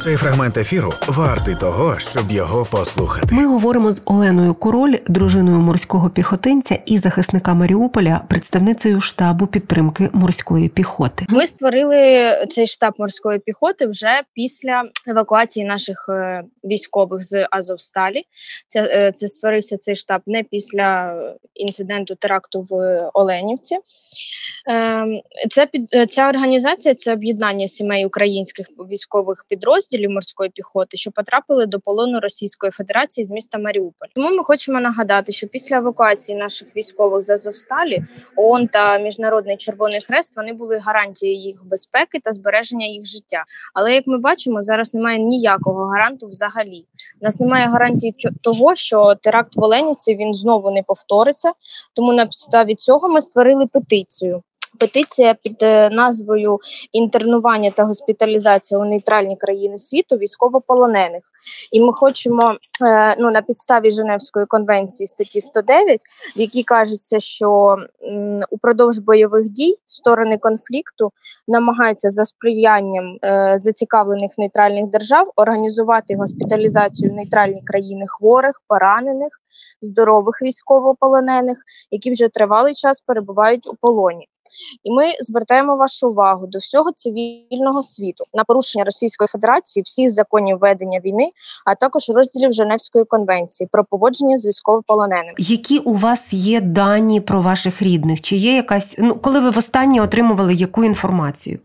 Цей фрагмент ефіру вартий того, щоб його послухати. Ми говоримо з Оленою Король, дружиною морського піхотинця і захисника Маріуполя, представницею штабу підтримки морської піхоти. Ми створили цей штаб морської піхоти вже після евакуації наших військових з Азовсталі. Це створився цей штаб не після інциденту теракту в Оленівці. Ця організація – це об'єднання сімей українських військових підрозділів морської піхоти, що потрапили до полону Російської Федерації з міста Маріуполь. Тому ми хочемо нагадати, що після евакуації наших військових з Азовсталі ООН та Міжнародний Червоний Хрест вони були гарантією їх безпеки та збереження їх життя. Але, як ми бачимо, зараз немає ніякого гаранту взагалі. У нас немає гарантії того, що теракт в Оленівці він знову не повториться. Тому на підставі цього ми створили петицію. Петиція під назвою «Інтернування та госпіталізація у нейтральні країни світу військовополонених». І ми хочемо на підставі Женевської конвенції статті 109, в якій кажеться, що упродовж бойових дій сторони конфлікту намагаються за сприянням зацікавлених нейтральних держав організувати госпіталізацію в нейтральні країни хворих, поранених, здорових військовополонених, які вже тривалий час перебувають у полоні. І ми звертаємо вашу увагу до всього цивільного світу на порушення Російської Федерації всіх законів ведення війни, а також розділів Женевської конвенції про поводження з військовополоненими. Які у вас є дані про ваших рідних? Чи є якась, коли ви востаннє отримували яку інформацію?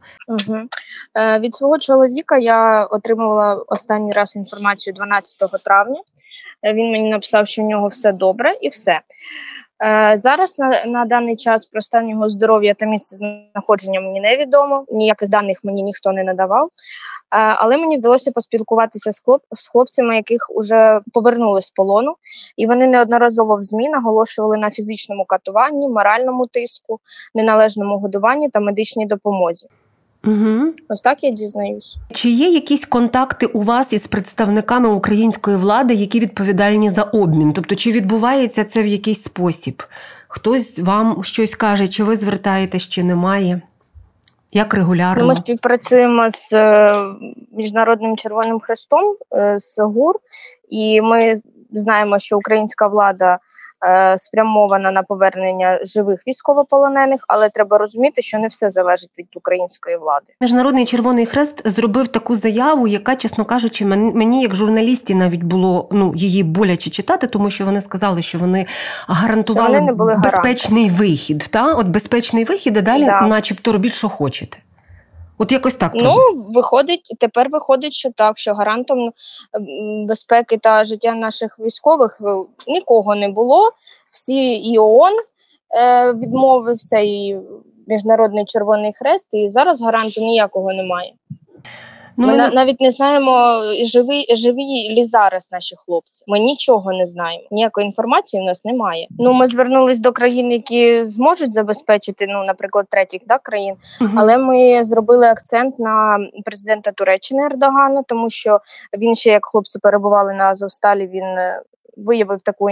Від свого чоловіка я отримувала останній раз інформацію 12 травня. Він мені написав, що в нього все добре і все. Зараз на даний час про стан його здоров'я та місце знаходження мені невідомо, ніяких даних мені ніхто не надавав, але мені вдалося поспілкуватися з хлопцями, яких вже повернули з полону, і вони неодноразово в ЗМІ наголошували на фізичному катуванні, моральному тиску, неналежному годуванні та медичній допомозі. Угу. Ось так я дізнаюсь. Чи є якісь контакти у вас із представниками української влади, які відповідальні за обмін? Тобто, чи відбувається це в якийсь спосіб? Хтось вам щось каже, чи ви звертаєтесь, чи немає? Як регулярно? Ми співпрацюємо з Міжнародним Червоним Хрестом, з ГУР, і ми знаємо, що українська влада спрямована на повернення живих військовополонених, але треба розуміти, що не все залежить від української влади. Міжнародний Червоний Хрест зробив таку заяву, яка, чесно кажучи, мені як журналісті навіть було її боляче читати, тому що вони сказали, що вони гарантували безпечний вихід. Та? От безпечний вихід, а далі начебто робіть, що хочете. От якось так. Тепер виходить, що так, що гарантом безпеки та життя наших військових нікого не було. Всі і ООН відмовився, і Міжнародний Червоний Хрест, і зараз гаранту ніякого немає. Ми навіть не знаємо, живі ли зараз наші хлопці. Ми нічого не знаємо. Ніякої інформації в нас немає. Ми звернулись до країн, які зможуть забезпечити, наприклад, третіх країн. Але ми зробили акцент на президента Туреччини Ердогана, тому що він ще, як хлопці перебували на Азовсталі, він виявив таку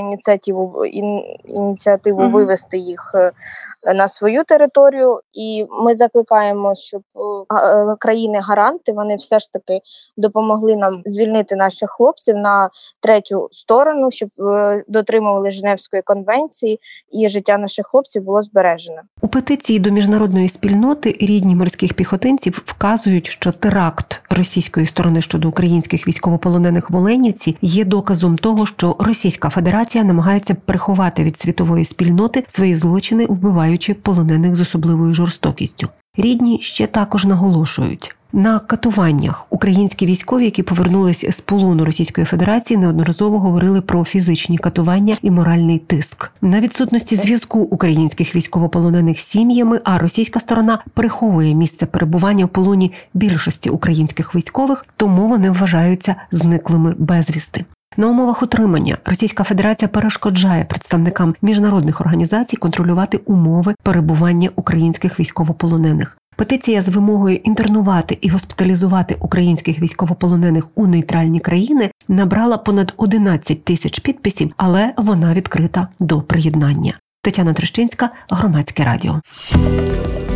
ініціативу вивести їх на свою територію, і ми закликаємо, щоб країни-гаранти, вони все ж таки допомогли нам звільнити наших хлопців на третю сторону, щоб дотримували Женевської конвенції і життя наших хлопців було збережено. У петиції до міжнародної спільноти рідні морських піхотинців вказують, що теракт російської сторони щодо українських військовополонених в Оленівці є доказом того, що Російська Федерація намагається приховати від світової спільноти свої злочини, вбиваючи полонених з особливою жорстокістю. Рідні ще також наголошують, на катуваннях українські військові, які повернулись з полону Російської Федерації, неодноразово говорили про фізичні катування і моральний тиск. На відсутності зв'язку українських військовополонених з сім'ями, а російська сторона приховує місце перебування в полоні більшості українських військових, тому вони вважаються зниклими безвісти. На умовах утримання Російська Федерація перешкоджає представникам міжнародних організацій контролювати умови перебування українських військовополонених. Петиція з вимогою інтернувати і госпіталізувати українських військовополонених у нейтральні країни набрала понад 11 тисяч підписів, але вона відкрита до приєднання. Тетяна Трещинська, Громадське радіо.